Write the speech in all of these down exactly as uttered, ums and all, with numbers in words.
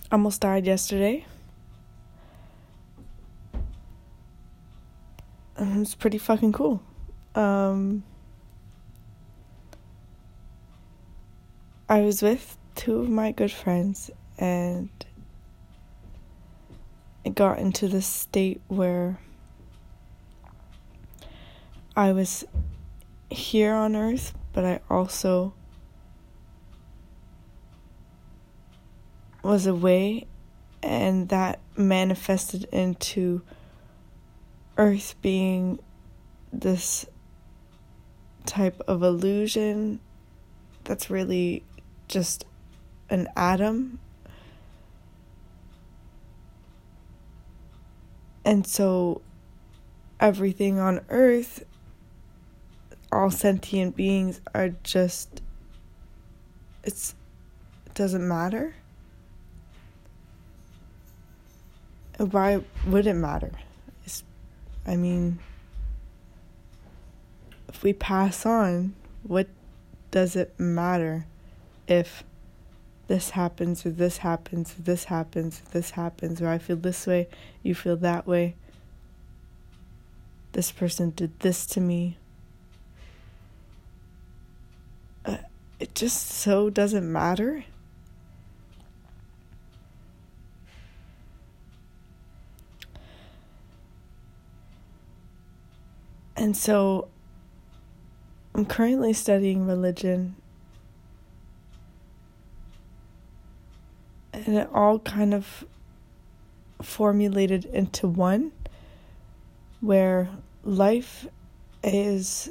almost died yesterday. And it's pretty fucking cool. Um, I was with two of my good friends, and it got into this state where I was here on Earth, but I also was away, and that manifested into Earth being this type of illusion that's really just an atom. And so everything on Earth, all sentient beings are just, it's, it doesn't matter. Why would it matter? It's, I mean, if we pass on, what does it matter if this happens or this happens or this happens or this happens, or I feel this way, you feel that way, this person did this to me. Uh, it just so doesn't matter. And so I'm currently studying religion, and it all kind of formulated into one, where life is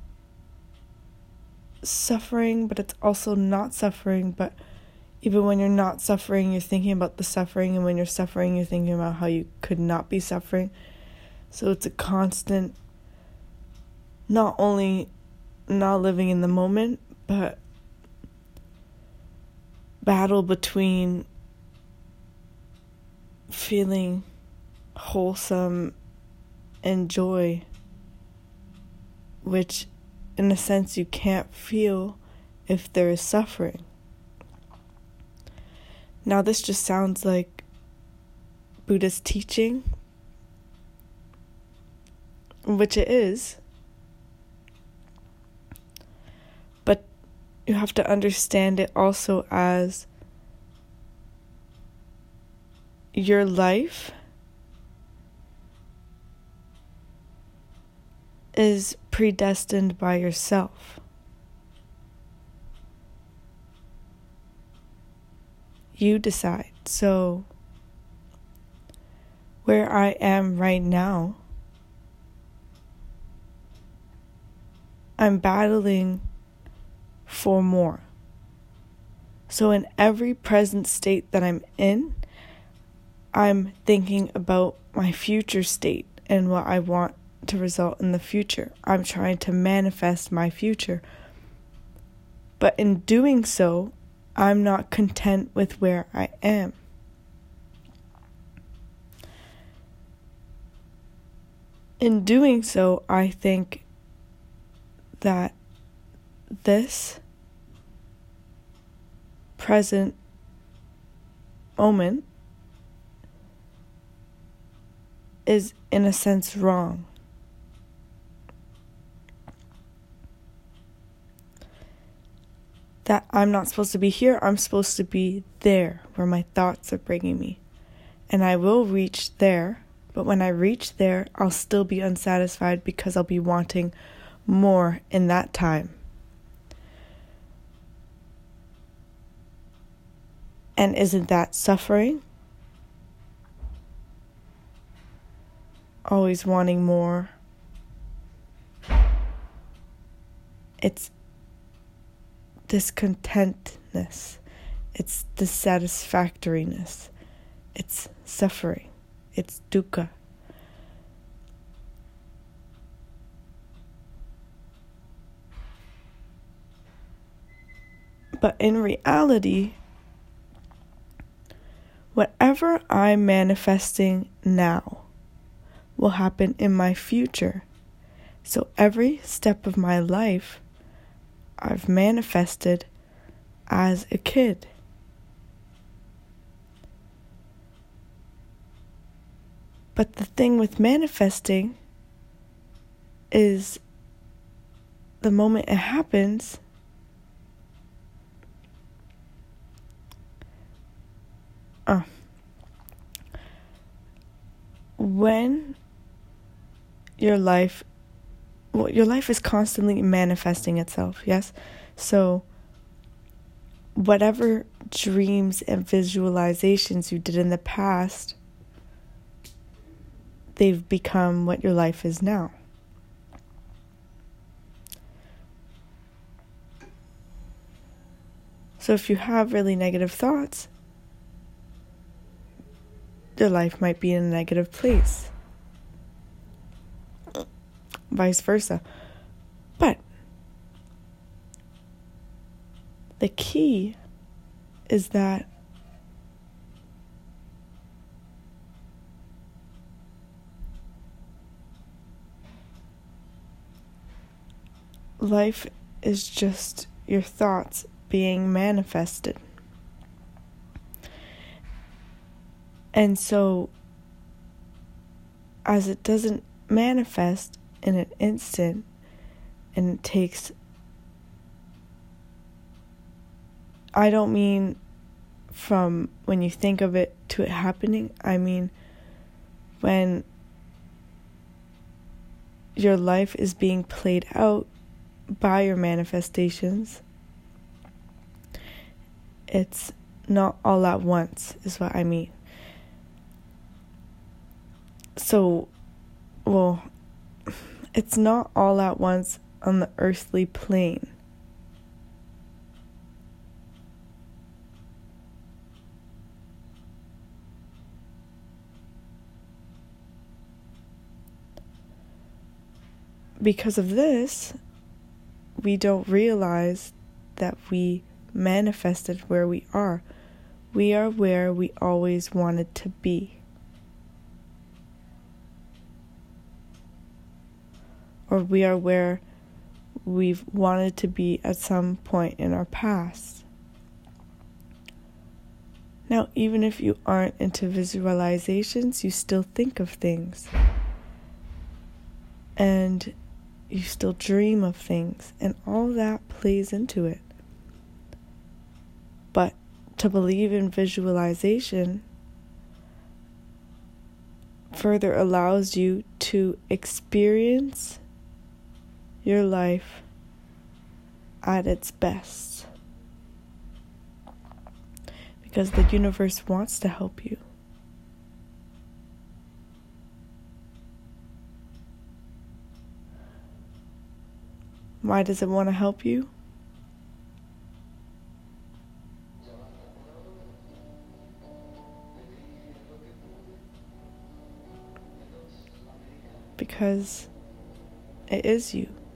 suffering, but it's also not suffering. But even when you're not suffering, you're thinking about the suffering, and when you're suffering, you're thinking about how you could not be suffering. So it's a constant, not only not living in the moment, but battle between feeling wholesome and joy, which in a sense you can't feel if there is suffering. Now this just sounds like Buddhist teaching, which it is. But you have to understand it also as your life is predestined by yourself. You decide. So where I am right now, I'm battling for more. So in every present state that I'm in, I'm thinking about my future state and what I want to result in the future. I'm trying to manifest my future. But in doing so, I'm not content with where I am. In doing so, I think that this present moment is in a sense wrong. That I'm not supposed to be here, I'm supposed to be there where my thoughts are bringing me. And I will reach there, but when I reach there, I'll still be unsatisfied because I'll be wanting more in that time. And isn't that suffering? Always wanting more. It's discontentness. It's dissatisfactoriness. It's suffering. It's dukkha. But in reality, whatever I'm manifesting now will happen in my future. So every step of my life, I've manifested as a kid. But the thing with manifesting is the moment it happens, uh, when your life, well, your life is constantly manifesting itself, yes? So whatever dreams and visualizations you did in the past, they've become what your life is now. So if you have really negative thoughts, your life might be in a negative place. Vice versa. But the key is that life is just your thoughts being manifested. And so, as it doesn't manifest in an instant, and it takes, I don't mean from when you think of it to it happening, I mean when your life is being played out by your manifestations. It's not all at once, is what I mean. So, well, it's not all at once on the earthly plane. Because of this, we don't realize that we manifested where we are. We are where we always wanted to be. Or we are where we've wanted to be at some point in our past. Now, even if you aren't into visualizations, you still think of things. And you still dream of things. And all that plays into it. But to believe in visualization further allows you to experience your life at its best. Because the universe wants to help you. Why does it want to help you? Because it is you.